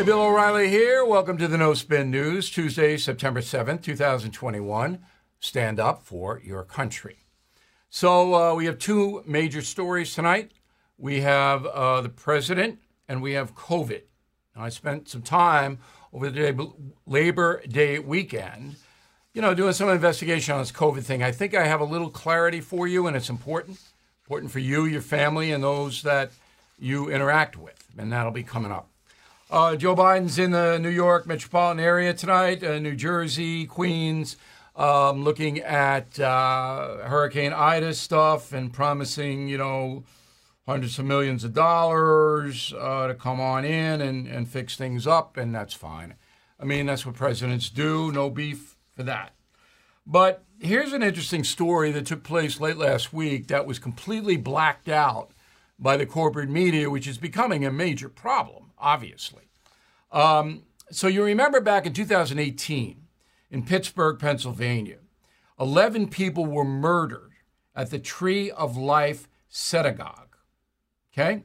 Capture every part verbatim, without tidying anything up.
Bill O'Reilly here. Welcome to the No Spin News, Tuesday, September seventh, twenty twenty-one. Stand up for your country. So uh, we have two major stories tonight. We have uh, the president and we have COVID. Now, I spent some time over the day, Labor Day weekend, you know, doing some investigation on this COVID thing. I think I have a little clarity for you, and it's important. Important for you, your family, and those that you interact with. And that'll be coming up. Uh, Joe Biden's in the New York metropolitan area tonight, uh, New Jersey, Queens, um, looking at uh, Hurricane Ida stuff and promising, you know, hundreds of millions of dollars uh, to come on in and, and fix things up, and that's fine. I mean, that's what presidents do. No beef for that. But here's an interesting story that took place late last week that was completely blacked out by the corporate media, which is becoming a major problem. Obviously. Um, so you remember back in two thousand eighteen in Pittsburgh, Pennsylvania, eleven people were murdered at the Tree of Life Synagogue. Okay?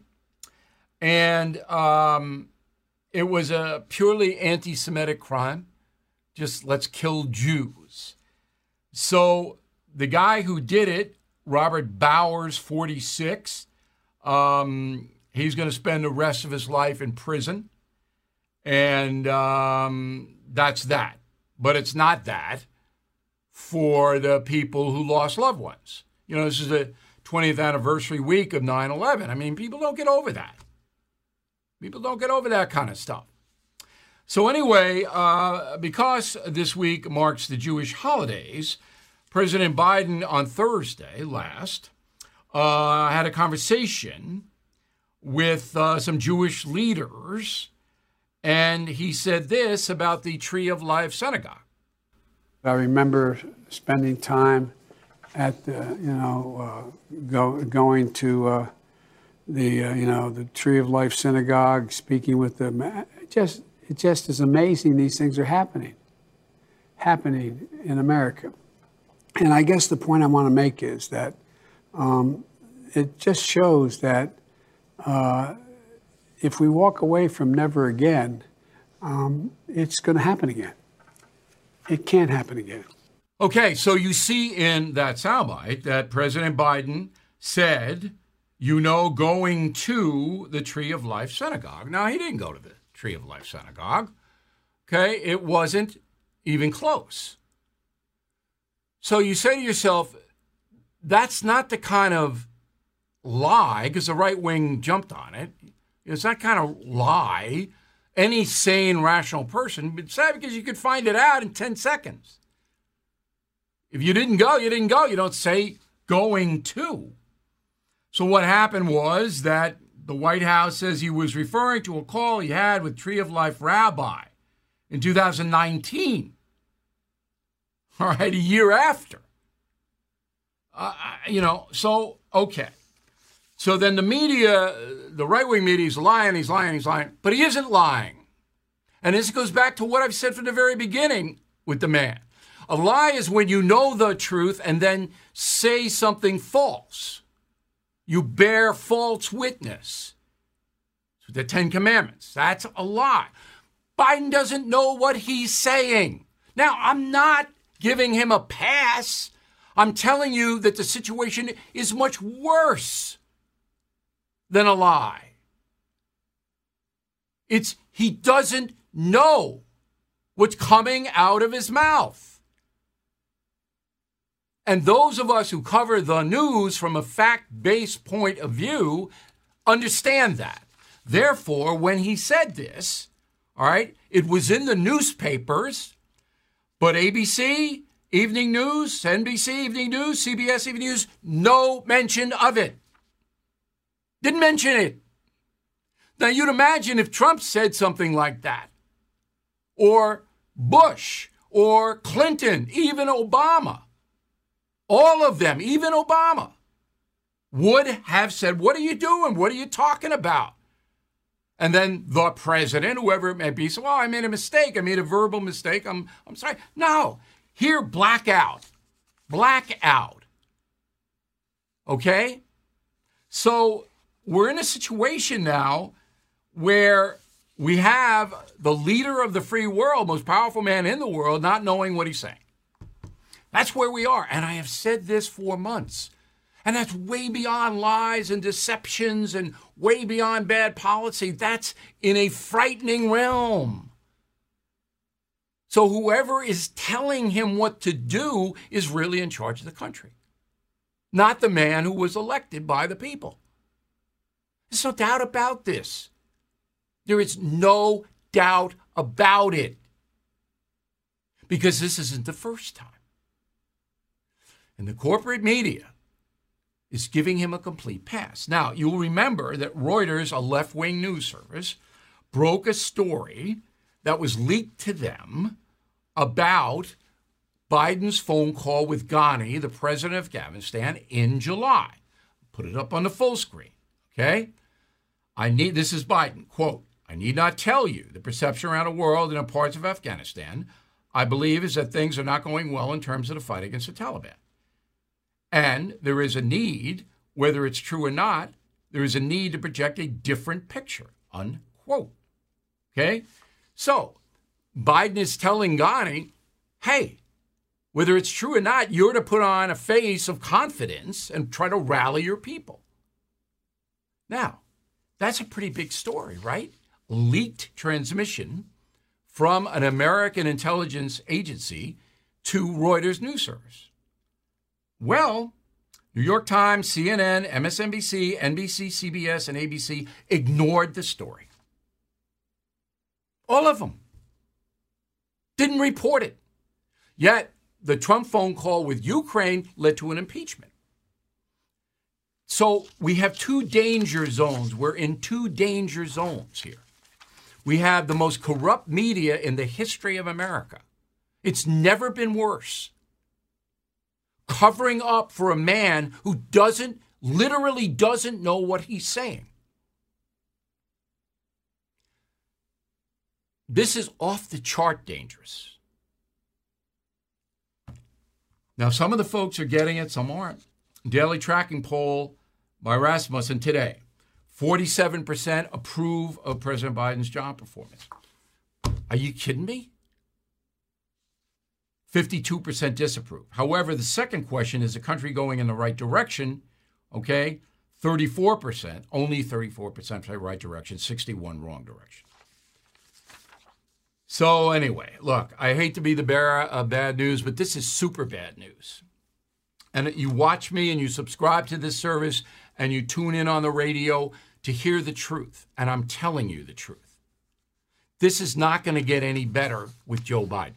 And um, it was a purely anti-Semitic crime. Just let's kill Jews. So the guy who did it, Robert Bowers, forty-six, um, he's going to spend the rest of his life in prison, and um, that's that. But it's not that for the people who lost loved ones. You know, this is the twentieth anniversary week of nine eleven. I mean, people don't get over that. People don't get over that kind of stuff. So anyway, uh, because this week marks the Jewish holidays, President Biden on Thursday last uh, had a conversation with uh, some Jewish leaders, and he said this about the Tree of Life Synagogue. I remember spending time at the, you know, uh, go, going to uh, the, uh, you know, the Tree of Life Synagogue, speaking with them. It just, it just is amazing these things are happening, happening in America. And I guess the point I want to make is that um, it just shows that Uh, if we walk away from never again, um, it's going to happen again. It can't happen again. Okay, so you see in that soundbite that President Biden said, you know, going to the Tree of Life Synagogue. Now, he didn't go to the Tree of Life Synagogue. Okay, it wasn't even close. So you say to yourself, that's not the kind of lie, because the right wing jumped on it. It's that kind of lie any sane, rational person would say, because you could find it out in ten seconds. If you didn't go, you didn't go. You don't say going to. So what happened was that the White House says he was referring to a call he had with Tree of Life Rabbi in two thousand nineteen. All right, a year after. Uh, you know, so, okay. So then the media, the right-wing media is lying, he's lying, he's lying, but he isn't lying. And this goes back to what I've said from the very beginning with the man. A lie is when you know the truth and then say something false. You bear false witness. The Ten Commandments, that's a lie. Biden doesn't know what he's saying. Now, I'm not giving him a pass. I'm telling you that the situation is much worse than a lie. It's he doesn't know what's coming out of his mouth. And those of us who cover the news from a fact-based point of view understand that. Therefore, when he said this, all right, it was in the newspapers, but A B C, Evening News, N B C, Evening News, C B S, Evening News, no mention of it. Didn't mention it. Now, you'd imagine if Trump said something like that, or Bush, or Clinton, even Obama, all of them, even Obama, would have said, what are you doing? What are you talking about? And then the president, whoever it may be, said, well, I made a mistake. I made a verbal mistake. I'm, I'm sorry. No, here, blackout. Blackout. Okay? So we're in a situation now where we have the leader of the free world, most powerful man in the world, not knowing what he's saying. That's where we are. And I have said this for months. And that's way beyond lies and deceptions and way beyond bad policy. That's in a frightening realm. So whoever is telling him what to do is really in charge of the country, not the man who was elected by the people. There's no doubt about this. There is no doubt about it. Because this isn't the first time. And the corporate media is giving him a complete pass. Now, you'll remember that Reuters, a left-wing news service, broke a story that was leaked to them about Biden's phone call with Ghani, the president of Afghanistan, in July. Put it up on the full screen, okay? I need, this is Biden, quote, I need not tell you the perception around the world and in parts of Afghanistan, I believe, is that things are not going well in terms of the fight against the Taliban. And there is a need, whether it's true or not, there is a need to project a different picture, unquote. Okay? So, Biden is telling Ghani, hey, whether it's true or not, you're to put on a face of confidence and try to rally your people. Now, that's a pretty big story, right? Leaked transmission from an American intelligence agency to Reuters news service. Well, New York Times, C N N, M S N B C, N B C, C B S, and A B C ignored the story. All of them. Didn't report it. Yet, the Trump phone call with Ukraine led to an impeachment. So we have two danger zones. We're in two danger zones here. We have the most corrupt media in the history of America. It's never been worse. Covering up for a man who doesn't, literally doesn't know what he's saying. This is off the chart dangerous. Now, some of the folks are getting it, some aren't. Daily tracking poll by Rasmussen today. forty-seven percent approve of President Biden's job performance. Are you kidding me? fifty-two percent disapprove. However, the second question, is the country going in the right direction? Okay, thirty-four percent, only thirty-four percent say right direction, sixty-one wrong direction. So anyway, look, I hate to be the bearer of bad news, but this is super bad news. And you watch me and you subscribe to this service and you tune in on the radio to hear the truth. And I'm telling you the truth. This is not going to get any better with Joe Biden.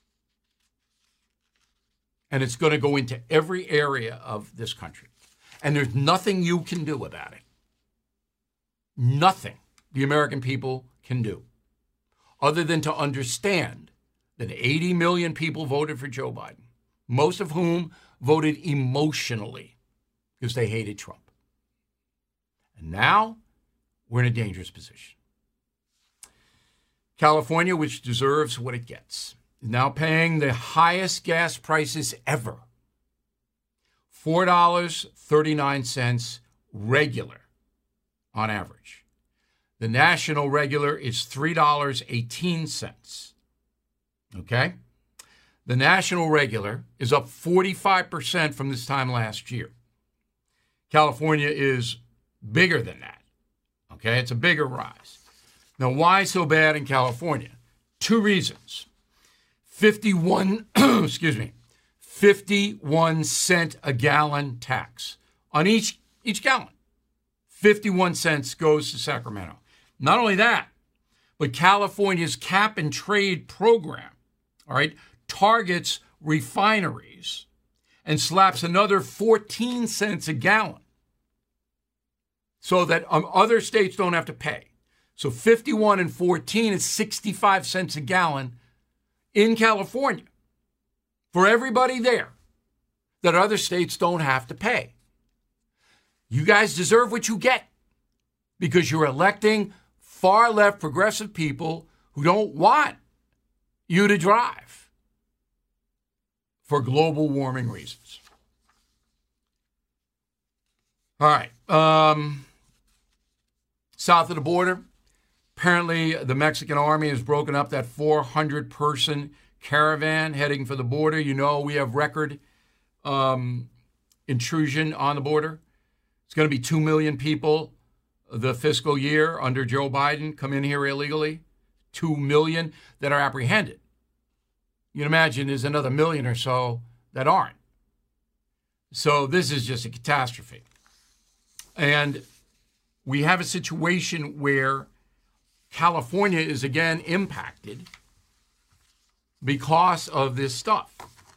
And it's going to go into every area of this country. And there's nothing you can do about it. Nothing the American people can do other than to understand that eighty million people voted for Joe Biden, most of whom voted emotionally because they hated Trump. And now we're in a dangerous position. California, which deserves what it gets, is now paying the highest gas prices ever. four dollars and thirty-nine cents regular on average. The national regular is three dollars and eighteen cents. Okay? The national regular is up forty-five percent from this time last year. California is bigger than that. Okay? It's a bigger rise. Now, why so bad in California? Two reasons. fifty-one, excuse me, fifty-one cent a gallon tax on each, each gallon. fifty-one cents goes to Sacramento. Not only that, but California's cap and trade program, all right, targets refineries and slaps another fourteen cents a gallon so that um, other states don't have to pay. So fifty-one and fourteen is sixty-five cents a gallon in California for everybody there that other states don't have to pay. You guys deserve what you get because you're electing far-left progressive people who don't want you to drive for global warming reasons. All right. Um, south of the border, Apparently, the Mexican army has broken up that four hundred person caravan heading for the border. You know, we have record um, intrusion on the border. It's going to be two million people the fiscal year under Joe Biden come in here illegally. two million that are apprehended. You can imagine there's another million or so that aren't. So this is just a catastrophe. And we have a situation where California is again impacted because of this stuff.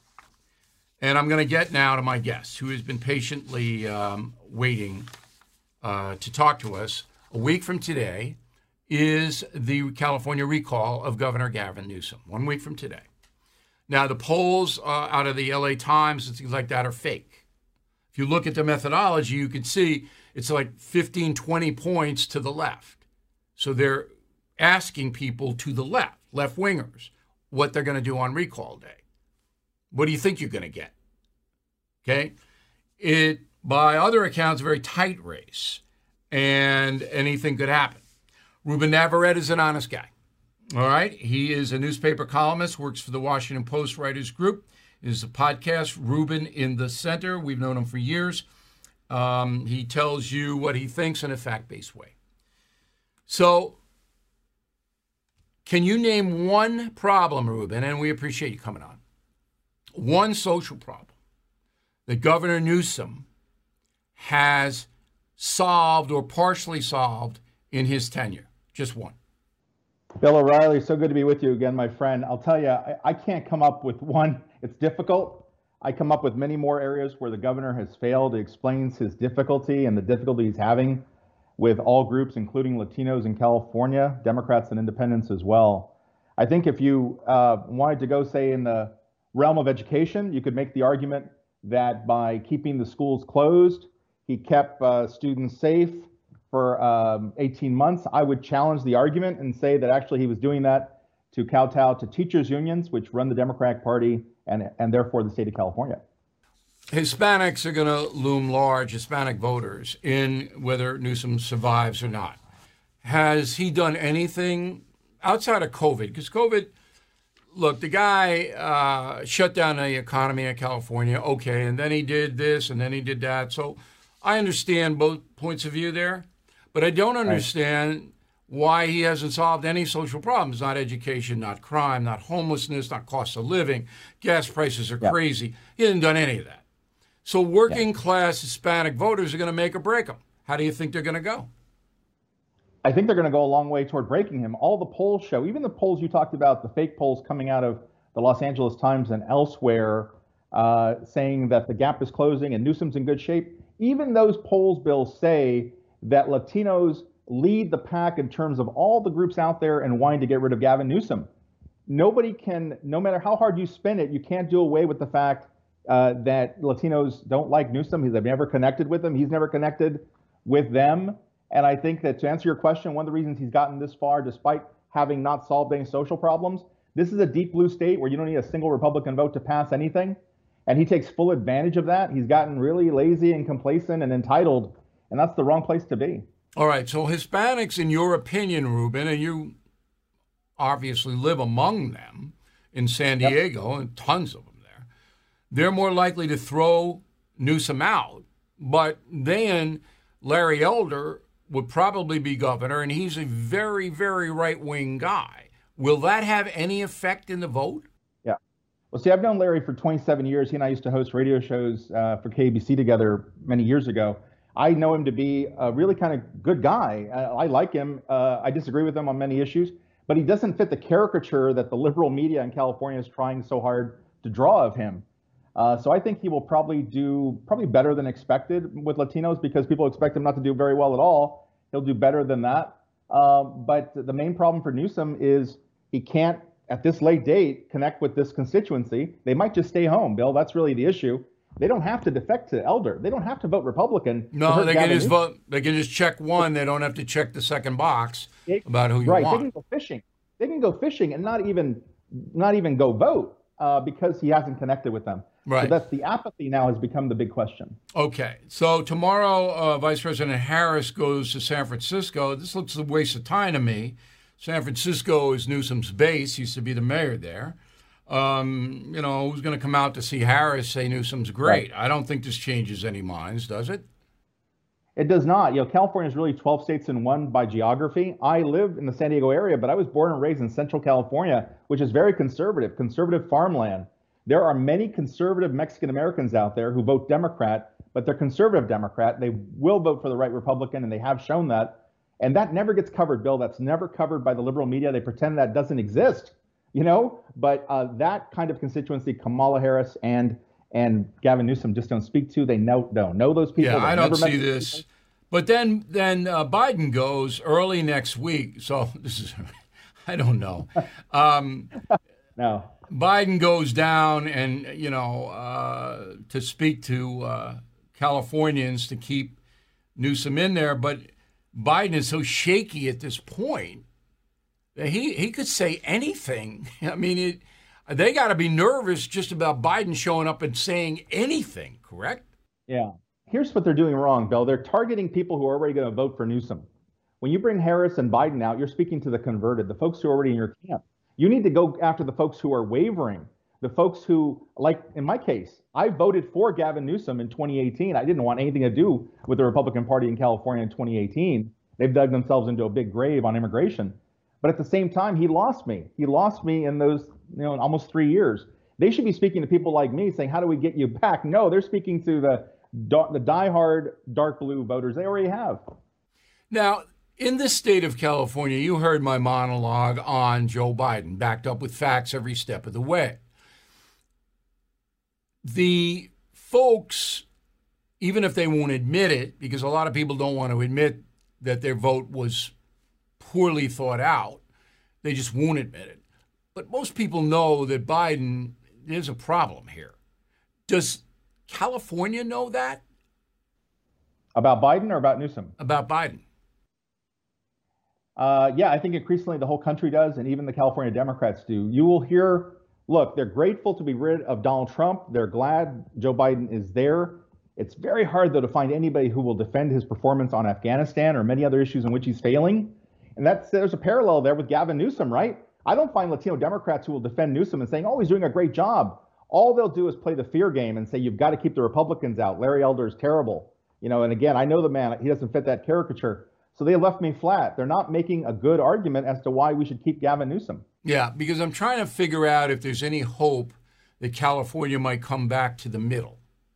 And I'm going to get now to my guest, who has been patiently um, waiting uh, to talk to us. A week from today is the California recall of Governor Gavin Newsom. One week from today. Now, the polls uh, out of the L A Times and things like that are fake. If you look at the methodology, you can see it's like fifteen, twenty points to the left. So they're asking people to the left, left-wingers, what they're going to do on recall day. What do you think you're going to get? Okay? It, by other accounts, a very tight race, and anything could happen. Ruben Navarrete is an honest guy. All right? He is a newspaper columnist, works for the Washington Post Writers Group. It is a podcast, Ruben in the Center. We've known him for years. Um, he tells you what he thinks in a fact-based way. So, can you name one problem, Ruben, and we appreciate you coming on, one social problem that Governor Newsom has solved or partially solved in his tenure? Just one. Bill O'Reilly, so good to be with you again, my friend. I'll tell you, I, I can't come up with one. It's difficult. I come up with many more areas where the governor has failed. He explains his difficulty and the difficulty he's having with all groups, including Latinos in California, Democrats and independents as well. I think if you uh, wanted to go, say, in the realm of education, you could make the argument that by keeping the schools closed, he kept uh, students safe for um, eighteen months. I would challenge the argument and say that actually he was doing that to kowtow to teachers' unions, which run the Democratic Party and, and therefore the state of California. Hispanics are going to loom large, Hispanic voters, in whether Newsom survives or not. Has he done anything outside of COVID? Because COVID, look, the guy uh, shut down the economy in California, okay, and then he did this and then he did that. So I understand both points of view there, but I don't understand right. why he hasn't solved any social problems, not education, not crime, not homelessness, not cost of living. Gas prices are yeah. crazy. He hasn't done any of that. So working yeah. class Hispanic voters are going to make or break him. How do you think they're going to go? I think they're going to go a long way toward breaking him. All the polls show, even the polls you talked about, the fake polls coming out of the Los Angeles Times and elsewhere, uh, saying that the gap is closing and Newsom's in good shape. Even those polls, Bill, say that Latinos lead the pack in terms of all the groups out there and wanting to get rid of Gavin Newsom. Nobody can, no matter how hard you spin it, you can't do away with the fact uh, that Latinos don't like Newsom. They've never connected with him. He's never connected with them. And I think that to answer your question, one of the reasons he's gotten this far, despite having not solved any social problems, this is a deep blue state where you don't need a single Republican vote to pass anything. And he takes full advantage of that. He's gotten really lazy and complacent and entitled, and that's the wrong place to be. All right. So Hispanics, in your opinion, Ruben, and you obviously live among them in San Diego, yep. and tons of them there, they're more likely to throw Newsom out. But then Larry Elder would probably be governor, and he's a very, very right-wing guy. Will that have any effect in the vote? Yeah. Well, see, I've known Larry for twenty-seven years. He and I used to host radio shows uh, for K A B C together many years ago. I know him to be a really kind of good guy. Uh, I like him. Uh, I disagree with him on many issues, but he doesn't fit the caricature that the liberal media in California is trying so hard to draw of him. Uh, so I think he will probably do probably better than expected with Latinos because people expect him not to do very well at all. He'll do better than that. Uh, but the main problem for Newsom is he can't, at this late date, connect with this constituency. They might just stay home, Bill. That's really the issue. They don't have to defect to Elder. They don't have to vote Republican. No, they can just vote. They can just check one. They don't have to check the second box it, about who you right. want. They can go fishing. They can go fishing and not even not even go vote uh, because he hasn't connected with them. Right. So that's the apathy now has become the big question. Okay. So tomorrow, uh, Vice President Harris goes to San Francisco. This looks a waste of time to me. San Francisco is Newsom's base. He used to be the mayor there. Um, you know, who's going to come out to see Harris say Newsom's great? Right. I don't think this changes any minds, does it? It does not. You know, California is really twelve states in one by geography. I live in the San Diego area, but I was born and raised in Central California, which is very conservative, conservative farmland. There are many conservative Mexican Americans out there who vote Democrat, but they're conservative Democrat. They will vote for the right Republican, and they have shown that. And that never gets covered, Bill. That's never covered by the liberal media. They pretend that doesn't exist, you know? But uh, that kind of constituency, Kamala Harris and and Gavin Newsom just don't speak to. They know, don't know those people. Yeah, They've I don't see people. this. But then then uh, Biden goes early next week. So this is, I don't know. Um, no. Biden goes down and, you know, uh, to speak to uh, Californians to keep Newsom in there. But Biden is so shaky at this point that he, he could say anything. I mean, it, they got to be nervous just about Biden showing up and saying anything, correct? Yeah. Here's what they're doing wrong, Bill. They're targeting people who are already going to vote for Newsom. When you bring Harris and Biden out, you're speaking to the converted, the folks who are already in your camp. You need to go after the folks who are wavering, the folks who, like in my case, I voted for Gavin Newsom in twenty eighteen. I didn't want anything to do with the Republican Party in California in twenty eighteen. They've dug themselves into a big grave on immigration. But at the same time, he lost me. He lost me in those, you know, in almost three years. They should be speaking to people like me saying, how do we get you back? No, they're speaking to the, the diehard dark blue voters they already have. Now, in the state of California, you heard my monologue on Joe Biden, backed up with facts every step of the way. The folks, even if they won't admit it, because a lot of people don't want to admit that their vote was poorly thought out, they just won't admit it. But most people know that Biden, there's a problem here. Does California know that? About Biden or about Newsom? About Biden. Uh, yeah, I think increasingly the whole country does, and even the California Democrats do. You will hear, look, they're grateful to be rid of Donald Trump. They're glad Joe Biden is there. It's very hard, though, to find anybody who will defend his performance on Afghanistan or many other issues in which he's failing. And that's there's a parallel there with Gavin Newsom, right? I don't find Latino Democrats who will defend Newsom and saying, oh, he's doing a great job. All they'll do is play the fear game and say, you've got to keep the Republicans out. Larry Elder is terrible. You know, and again, I know the man, he doesn't fit that caricature. So they left me flat. They're not making a good argument as to why we should keep Gavin Newsom. Yeah, because I'm trying to figure out if there's any hope that California might come back to the middle.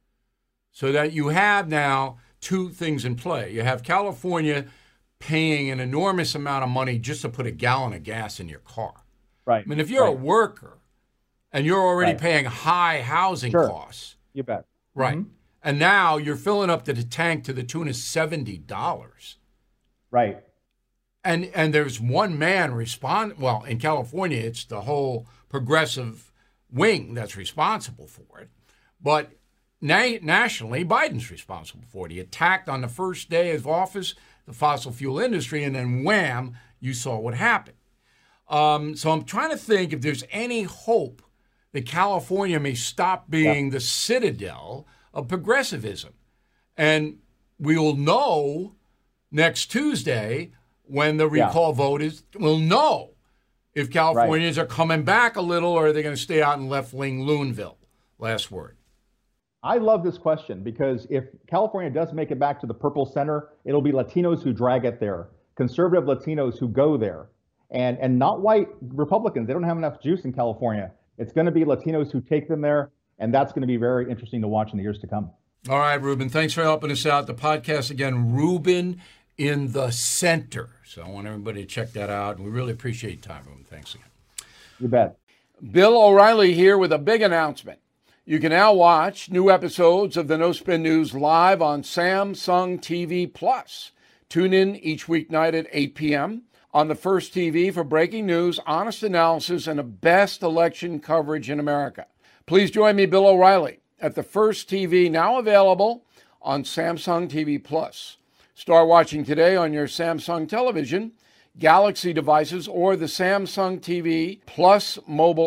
So that you have now two things in play. You have California paying an enormous amount of money just to put a gallon of gas in your car. Right. I mean, if you're right. a worker and you're already right. paying high housing sure. costs. You bet. Right. Mm-hmm. And now you're filling up to the tank to the tune of seventy dollars. Right. And and there's one man respond. Well, in California, it's the whole progressive wing that's responsible for it. But na- nationally, Biden's responsible for it. He attacked on the first day of office the fossil fuel industry, and then wham, you saw what happened. Um, so I'm trying to think if there's any hope that California may stop being yep. the citadel of progressivism. And we'll know next Tuesday when the recall yeah. vote is, we'll know if Californians right. are coming back a little or are they going to stay out in left-wing Loonville. Last word. I love this question because if California does make it back to the purple center, it'll be Latinos who drag it there, conservative Latinos who go there, and, and not white Republicans. They don't have enough juice in California. It's going to be Latinos who take them there, and that's going to be very interesting to watch in the years to come. All right, Ruben, thanks for helping us out. The podcast, again, Ruben in the Center. So I want everybody to check that out, and we really appreciate your time, Ruben. Thanks again. You bet. Bill O'Reilly here with a big announcement. You can now watch new episodes of the No Spin News live on Samsung T V Plus. Tune in each weeknight at eight p.m. on the First T V for breaking news, honest analysis, and the best election coverage in America. Please join me, Bill O'Reilly, at the First T V, now available on Samsung T V Plus. Start watching today on your Samsung television, Galaxy devices, or the Samsung T V Plus mobile app.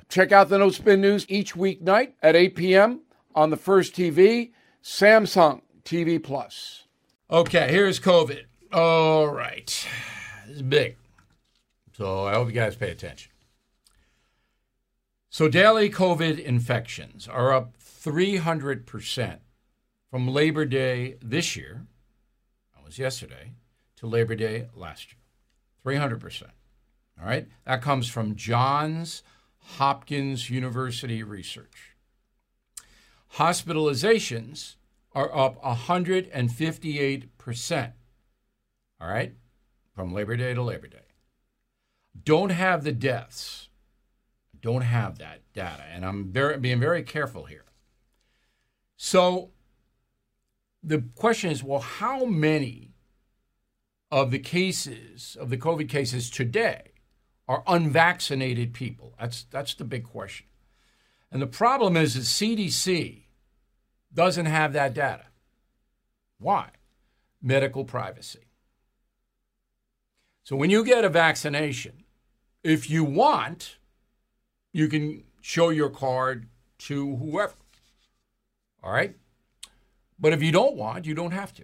Check out the No Spin News each weeknight at eight p.m. on the First T V, Samsung T V Plus. Okay, here's COVID. All right. This is big. So I hope you guys pay attention. So daily COVID infections are up three hundred percent from Labor Day this year, that was yesterday, to Labor Day last year. three hundred percent. All right? That comes from Johns Hopkins University research. Hospitalizations are up one hundred fifty-eight percent. All right? From Labor Day to Labor Day. Don't have the deaths. Don't have that data. And I'm very, being very careful here. So the question is, well, how many of the cases, of the COVID cases today, are unvaccinated people? That's, that's the big question. And the problem is that C D C doesn't have that data. Why? Medical privacy. So when you get a vaccination, if you want, you can show your card to whoever. All right? But if you don't want, you don't have to.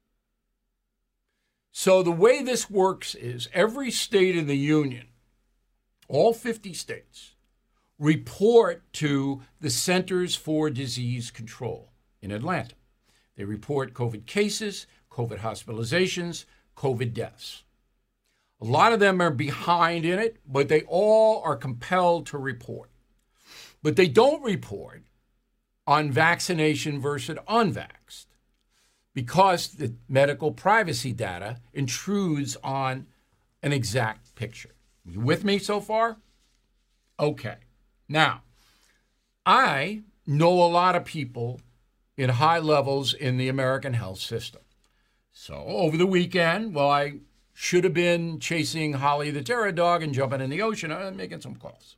So the way this works is every state in the union, all fifty states, report to the Centers for Disease Control in Atlanta. They report COVID cases, COVID hospitalizations, COVID deaths. A lot of them are behind in it, but they all are compelled to report. But they don't report on vaccination versus unvaxxed because the medical privacy data intrudes on an exact picture. You with me so far? Okay. Now, I know a lot of people in high levels in the American health system. So over the weekend, well, I should have been chasing Holly the terror dog and jumping in the ocean and making some calls.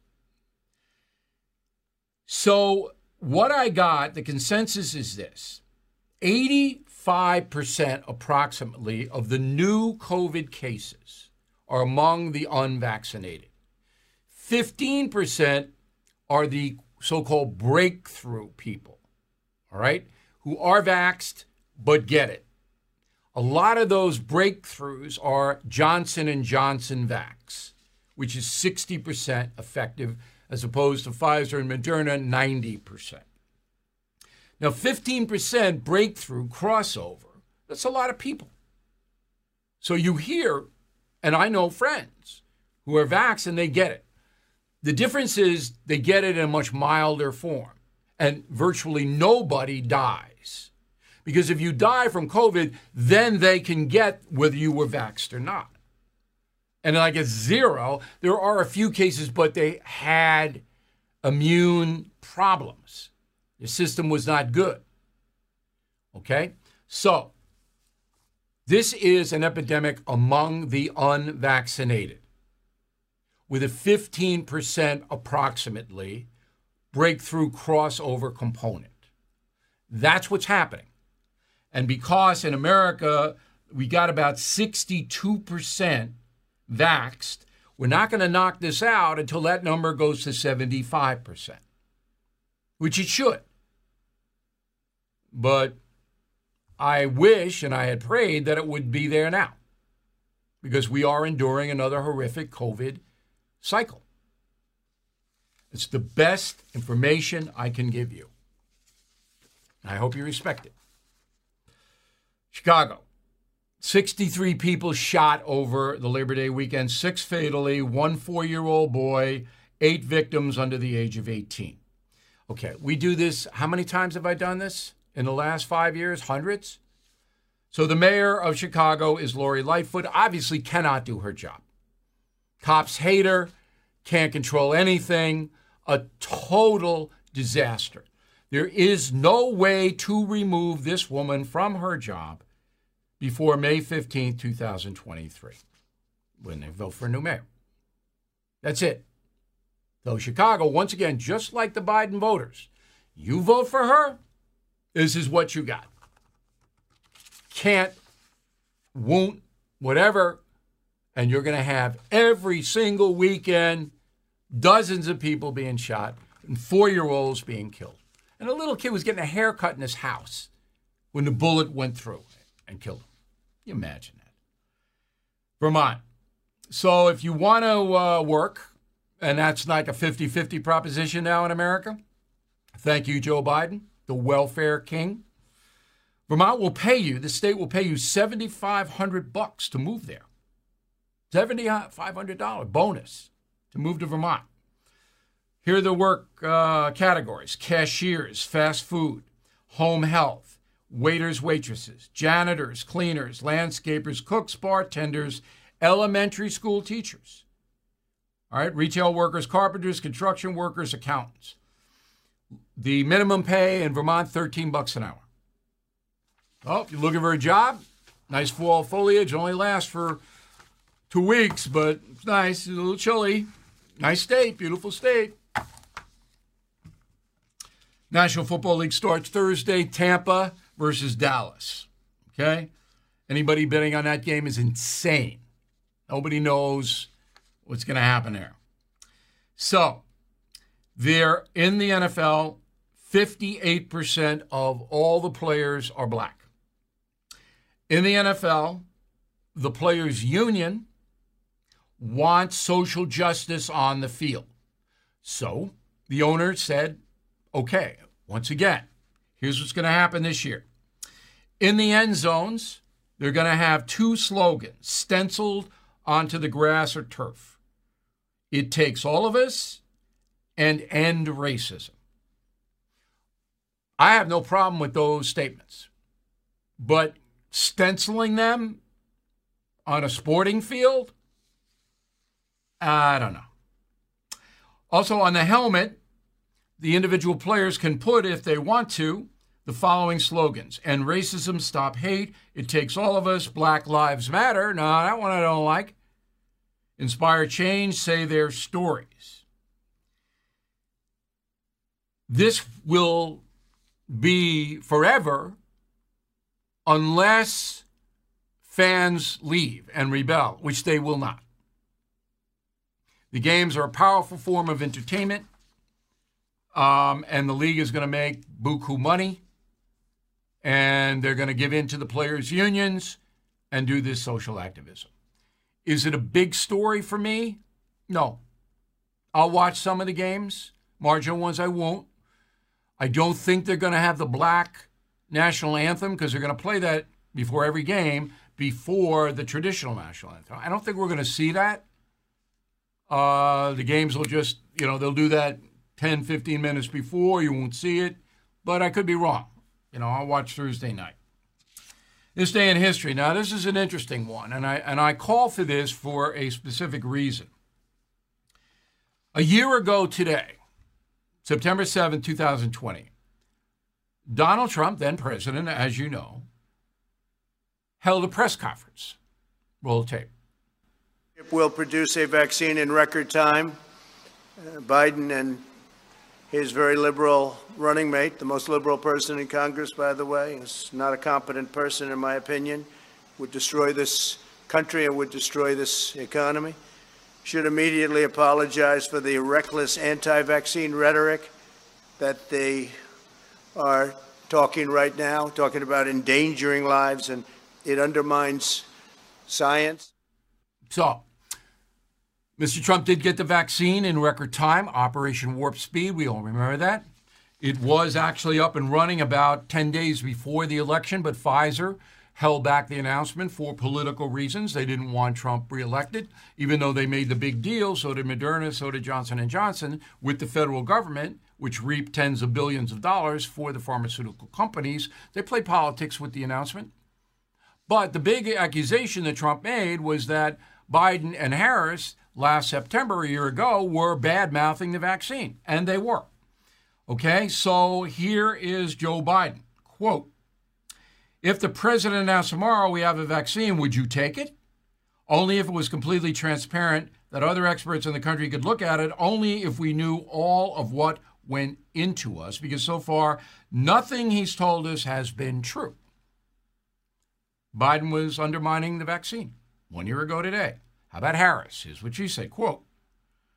So what I got, the consensus is this. eighty-five percent approximately of the new COVID cases are among the unvaccinated. fifteen percent are the so-called breakthrough people, all right, who are vaxxed but get it. A lot of those breakthroughs are Johnson and Johnson vax, which is sixty percent effective as opposed to Pfizer and Moderna, ninety percent. Now, fifteen percent breakthrough crossover, that's a lot of people. So you hear, and I know friends who are vaxxed and they get it. The difference is they get it in a much milder form, and virtually nobody dies. Because if you die from COVID, then they can get whether you were vaxxed or not. And like it's zero, there are a few cases, but they had immune problems. The system was not good. Okay? So, this is an epidemic among the unvaccinated, with a fifteen percent approximately breakthrough crossover component. That's what's happening. And because in America, we got about sixty-two percent vaxxed, we're not going to knock this out until that number goes to seventy-five percent, which it should. But I wish and I had prayed that it would be there now, because we are enduring another horrific COVID cycle. It's the best information I can give you. I hope you respect it. Chicago, sixty-three people shot over the Labor Day weekend, six fatally, one four-year-old boy, eight victims under the age of eighteen. Okay, we do this. How many times have I done this in the last five years? Hundreds? So the mayor of Chicago is Lori Lightfoot, obviously cannot do her job. Cops hate her, can't control anything, a total disaster. There is no way to remove this woman from her job before May fifteenth, twenty twenty-three, when they vote for a new mayor. That's it. Though Chicago, once again, just like the Biden voters, you vote for her, this is what you got. Can't, won't, whatever, and you're going to have every single weekend dozens of people being shot, and four-year-olds being killed. And a little kid was getting a haircut in his house when the bullet went through and killed him. Can you imagine that? Vermont. So if you want to uh, work, and that's like a fifty-fifty proposition now in America, thank you, Joe Biden, the welfare king. Vermont will pay you, the state will pay you seventy-five hundred bucks to move there. seventy-five hundred dollars bonus to move to Vermont. Here are the work uh, categories: cashiers, fast food, home health, waiters, waitresses, janitors, cleaners, landscapers, cooks, bartenders, elementary school teachers. All right, retail workers, carpenters, construction workers, accountants. The minimum pay in Vermont, thirteen bucks an hour. Oh, if you're looking for a job, nice fall foliage, only lasts for two weeks, but it's nice, it's a little chilly. Nice state, beautiful state. National Football League starts Thursday, Tampa versus Dallas. Okay? Anybody betting on that game is insane. Nobody knows what's going to happen there. So, they're in the N F L, fifty-eight percent of all the players are black. In the N F L, the players' union wants social justice on the field. So, the owner said, okay, once again, here's what's going to happen this year. In the end zones, they're going to have two slogans stenciled onto the grass or turf. It takes all of us and end racism. I have no problem with those statements, but stenciling them on a sporting field, I don't know. Also on the helmet, the individual players can put, if they want to, the following slogans: end racism, stop hate, it takes all of us, Black Lives Matter. No, that one I don't like. Inspire change, say their stories. This will be forever unless fans leave and rebel, which they will not. The games are a powerful form of entertainment, um, and the league is going to make buku money, and they're going to give in to the players' unions and do this social activism. Is it a big story for me? No. I'll watch some of the games. Marginal ones I won't. I don't think they're going to have the black national anthem because they're going to play that before every game, before the traditional national anthem. I don't think we're going to see that. Uh, the games will just, you know, they'll do that ten, fifteen minutes before. You won't see it. But I could be wrong. You know, I'll watch Thursday night. This day in history. Now, this is an interesting one, and I and I call for this for a specific reason. A year ago today, September seventh, twenty twenty, Donald Trump, then president, as you know, held a press conference. Roll the tape. It will produce a vaccine in record time. Uh, Biden and his very liberal running mate, the most liberal person in Congress, by the way, is not a competent person, in my opinion, would destroy this country and would destroy this economy, should immediately apologize for the reckless anti-vaccine rhetoric that they are talking right now, talking about endangering lives, and it undermines science. So, Mister Trump did get the vaccine in record time, Operation Warp Speed. We all remember that. It was actually up and running about ten days before the election, but Pfizer held back the announcement for political reasons. They didn't want Trump reelected, even though they made the big deal. So did Moderna, so did Johnson and Johnson with the federal government, which reaped tens of billions of dollars for the pharmaceutical companies. They played politics with the announcement. But the big accusation that Trump made was that Biden and Harris last September, a year ago, were bad-mouthing the vaccine, and they were. Okay, so here is Joe Biden. Quote, if the president announced tomorrow we have a vaccine, would you take it? Only if it was completely transparent that other experts in the country could look at it, only if we knew all of what went into us, because so far, nothing he's told us has been true. Biden was undermining the vaccine one year ago today. How about Harris? Here's what she said, quote,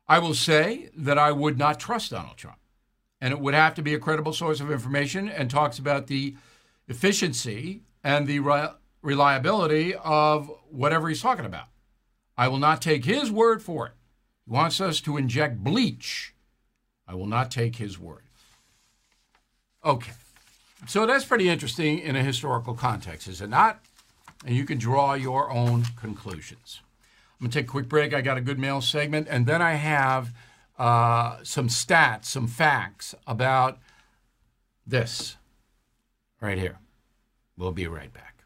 I will say that I would not trust Donald Trump. And it would have to be a credible source of information and talks about the efficiency and the re- reliability of whatever he's talking about. I will not take his word for it. He wants us to inject bleach. I will not take his word. Okay. So that's pretty interesting in a historical context, is it not? And you can draw your own conclusions. I'm going to take a quick break. I got a good mail segment. And then I have uh, some stats, some facts about this right here. We'll be right back.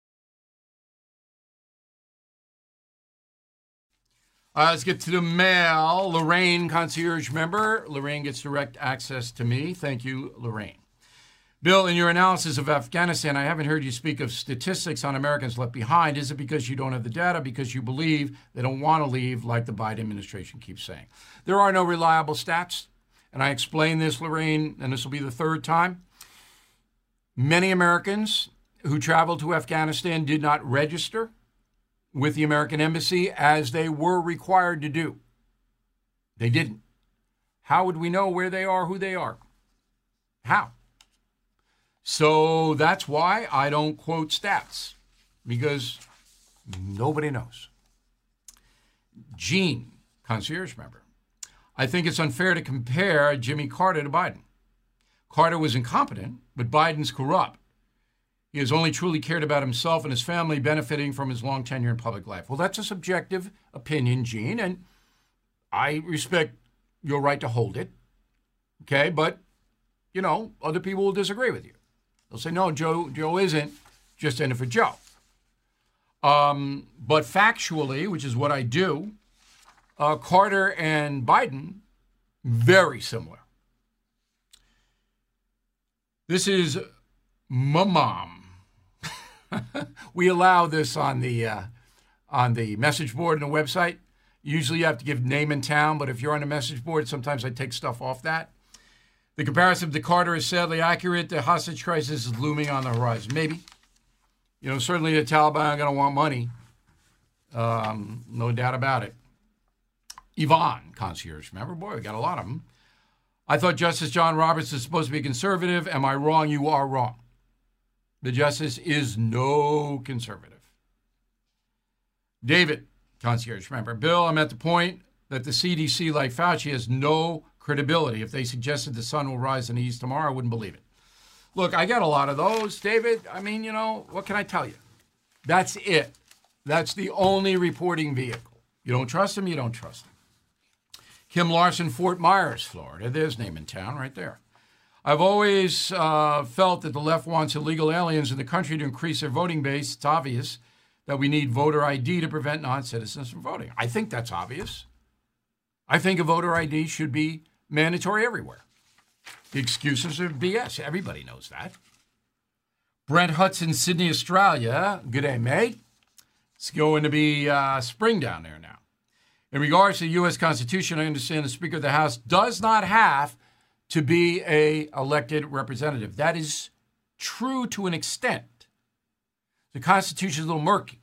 Uh, let's get to the mail. Lorraine, concierge member. Lorraine gets direct access to me. Thank you, Lorraine. Bill, in your analysis of Afghanistan, I haven't heard you speak of statistics on Americans left behind. Is it because you don't have the data, because you believe they don't want to leave, like the Biden administration keeps saying? There are no reliable stats, and I explained this, Lorraine, and this will be the third time. Many Americans who traveled to Afghanistan did not register with the American embassy as they were required to do. They didn't. How would we know where they are, who they are? How? So that's why I don't quote stats, because nobody knows. Gene, concierge member. I think it's unfair to compare Jimmy Carter to Biden. Carter was incompetent, but Biden's corrupt. He has only truly cared about himself and his family, benefiting from his long tenure in public life. Well, that's a subjective opinion, Gene, and I respect your right to hold it. Okay, but, you know, other people will disagree with you. They'll say, no, Joe, Joe isn't just in it for Joe. Um, but factually, which is what I do, uh, Carter and Biden, very similar. This is my mom. We allow this on the uh, on the message board and the website. Usually you have to give name and town, but if you're on the message board, sometimes I take stuff off that. The comparison to Carter is sadly accurate. The hostage crisis is looming on the horizon. Maybe. You know, certainly the Taliban are going to want money. Um, no doubt about it. Yvonne, concierge. Remember, boy, we got a lot of them. I thought Justice John Roberts is supposed to be conservative. Am I wrong? You are wrong. The justice is no conservative. David, concierge. Remember, Bill, I'm at the point that the C D C, like Fauci, has no credibility. If they suggested the sun will rise in the east tomorrow, I wouldn't believe it. Look, I got a lot of those, David. I mean, you know, what can I tell you? That's it. That's the only reporting vehicle. You don't trust them, you don't trust them. Kim Larson, Fort Myers, Florida. There's name in town right there. I've always uh, felt that the left wants illegal aliens in the country to increase their voting base. It's obvious that we need voter I D to prevent non-citizens from voting. I think that's obvious. I think a voter I D should be mandatory everywhere. The excuses are B S. Everybody knows that. Brent Hudson, Sydney, Australia. Good day, mate. It's going to be uh, spring down there now. In regards to the U S Constitution, I understand the Speaker of the House does not have to be a elected representative. That is true to an extent. The Constitution is a little murky.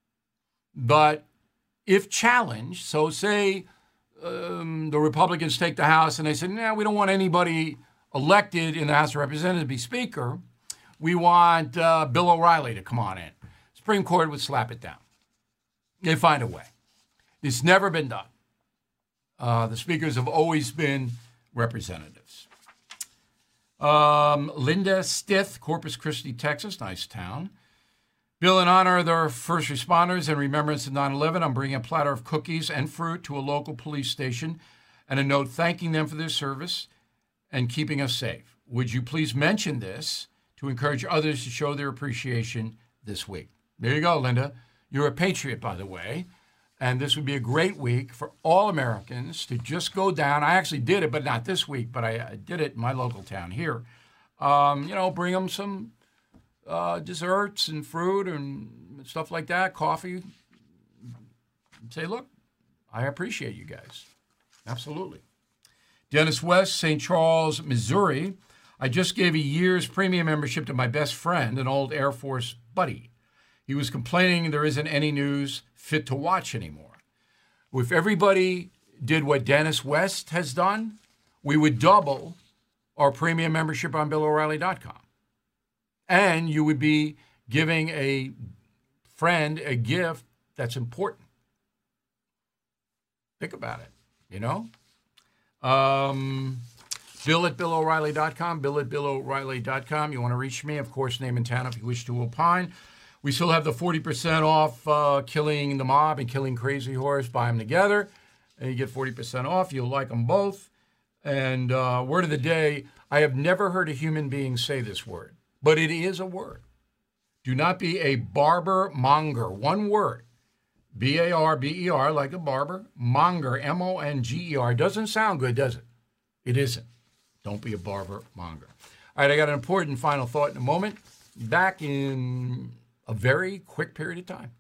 But if challenged, so say um, the Republicans take the House and they say, no, we don't want anybody elected in the House of Representatives to be Speaker. We want uh, Bill O'Reilly to come on in. Supreme Court would slap it down. They find a way. It's never been done. Uh, the speakers have always been representatives. Um, Linda Stith, Corpus Christi, Texas, nice town. Bill, in honor of the first responders and remembrance of nine eleven, I'm bringing a platter of cookies and fruit to a local police station and a note thanking them for their service and keeping us safe. Would you please mention this to encourage others to show their appreciation this week? There you go, Linda. You're a patriot, by the way. And this would be a great week for all Americans to just go down. I actually did it, but not this week, but I, I did it in my local town here. Um, you know, bring them some uh, desserts and fruit and stuff like that, coffee. Say, look, I appreciate you guys. Absolutely. Dennis West, Saint Charles, Missouri. I just gave a year's premium membership to my best friend, an old Air Force buddy. He was complaining there isn't any news fit to watch anymore. If everybody did what Dennis West has done, we would double our premium membership on Bill O'Reilly dot com. And you would be giving a friend a gift that's important. Think about it, you know? Um, Bill at Bill O'Reilly dot com, Bill at Bill O'Reilly dot com. You want to reach me, of course, name and town if you wish to opine. We still have the forty percent off uh, Killing the Mob and Killing Crazy Horse. Buy them together, and you get forty percent off. You'll like them both. And uh, word of the day, I have never heard a human being say this word, but it is a word. Do not be a barber monger. One word. B A R B E R, like a barber. Monger, M O N G E R. Doesn't sound good, does it? It isn't. Don't be a barber monger. All right, I got an important final thought in a moment. Back in a very quick period of time.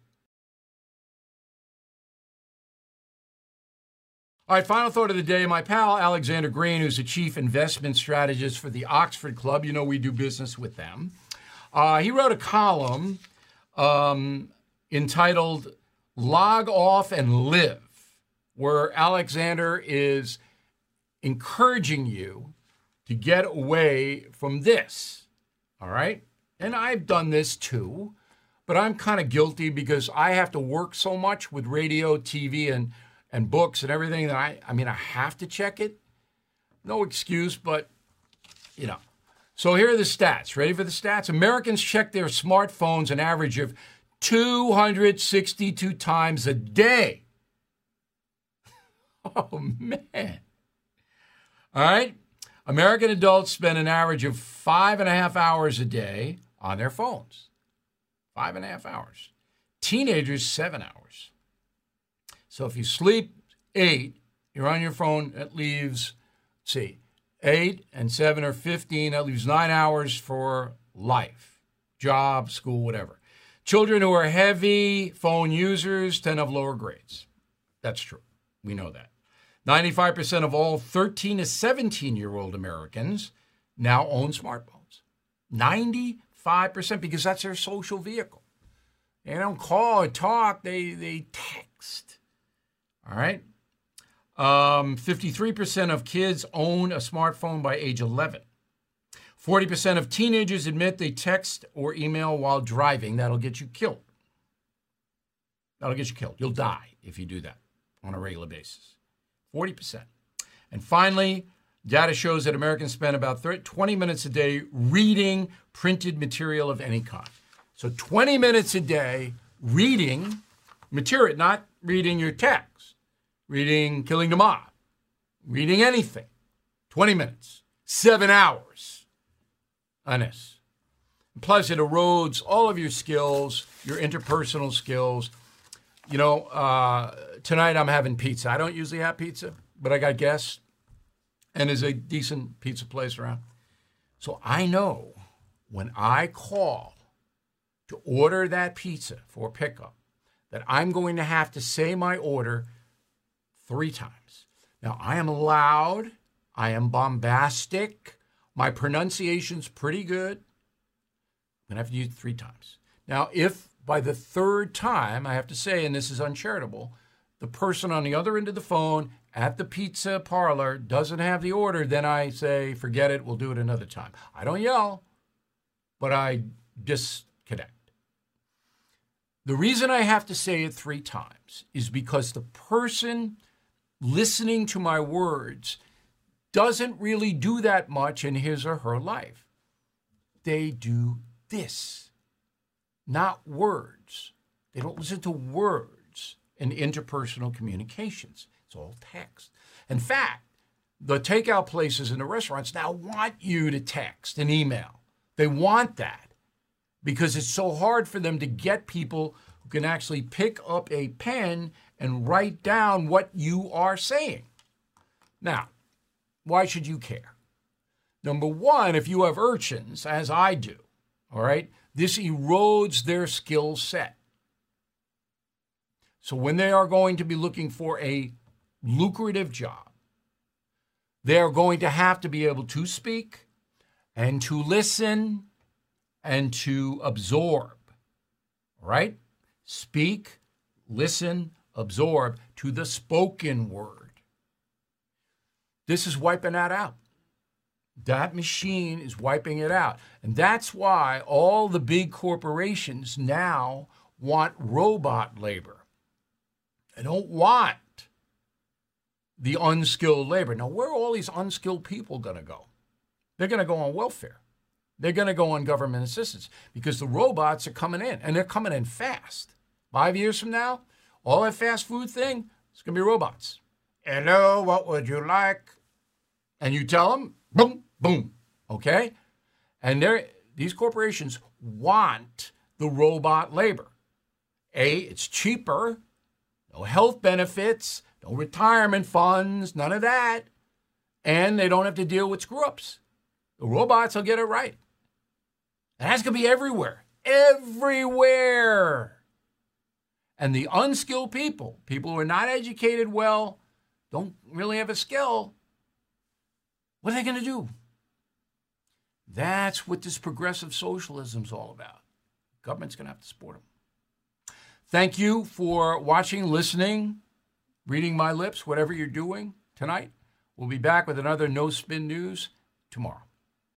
All right, final thought of the day. My pal Alexander Green, who's the chief investment strategist for the Oxford Club, you know we do business with them. Uh, he wrote a column um, entitled Log Off and Live, where Alexander is encouraging you to get away from this, all right? And I've done this too, but I'm kind of guilty because I have to work so much with radio, T V, and, and books and everything that I, I mean, I have to check it. No excuse, but, you know. So here are the stats. Ready for the stats? Americans check their smartphones an average of two hundred sixty-two times a day. Oh, man. All right. American adults spend an average of five and a half hours a day on their phones. Five and a half hours. Teenagers, seven hours. So if you sleep eight, you're on your phone, that leaves, let's see, eight and seven or fifteen, that leaves nine hours for life, job, school, whatever. Children who are heavy phone users tend to have lower grades. That's true. We know that. ninety-five percent of all thirteen to seventeen-year-old Americans now own smartphones. ninety-five percent, because that's their social vehicle. They don't call or talk, they, they text. All right? Um, fifty-three percent of kids own a smartphone by age eleven. forty percent of teenagers admit they text or email while driving. That'll get you killed. That'll get you killed. You'll die if you do that on a regular basis. forty percent. And finally, data shows that Americans spend about twenty minutes a day reading printed material of any kind. So twenty minutes a day reading material, not reading your text, reading Killing the Mob, reading anything. twenty minutes, seven hours on this. Plus, it erodes all of your skills, your interpersonal skills. You know, uh, tonight I'm having pizza. I don't usually have pizza, but I got guests, and there's a decent pizza place around. So I know when I call to order that pizza for pickup that I'm going to have to say my order three times. Now, I am loud. I am bombastic. My pronunciation's pretty good. I'm going to have to use it three times. Now, if by the third time, I have to say, and this is uncharitable, the person on the other end of the phone at the pizza parlor doesn't have the order, then I say, forget it, we'll do it another time. I don't yell, but I disconnect. The reason I have to say it three times is because the person listening to my words doesn't really do that much in his or her life. They do this, not words. They don't listen to words in interpersonal communications. It's all text. In fact, the takeout places and the restaurants now want you to text and email. They want that because it's so hard for them to get people who can actually pick up a pen and write down what you are saying. Now, why should you care? Number one, if you have urchins, as I do, all right, this erodes their skill set. So when they are going to be looking for a lucrative job, they are going to have to be able to speak and to listen and to absorb, right? Speak, listen, absorb to the spoken word, This is wiping that out. That machine is wiping it out. And that's why all the big corporations now want robot labor. They don't want the unskilled labor. Now, where are all these unskilled people going to go? They're going to go on welfare. They're going to go on government assistance because the robots are coming in, and they're coming in fast. Five years from now, all that fast food thing, it's going to be robots. Hello, what would you like? And you tell them, boom, boom, okay? And they're, these corporations want the robot labor. A, it's cheaper, no health benefits, no retirement funds, none of that. And they don't have to deal with screw-ups. The robots will get it right. And that's going to be everywhere. Everywhere. And the unskilled people, people who are not educated well, don't really have a skill, what are they going to do? That's what this progressive socialism is all about. Government's going to have to support them. Thank you for watching, listening, reading my lips, whatever you're doing tonight. We'll be back with another No Spin News tomorrow.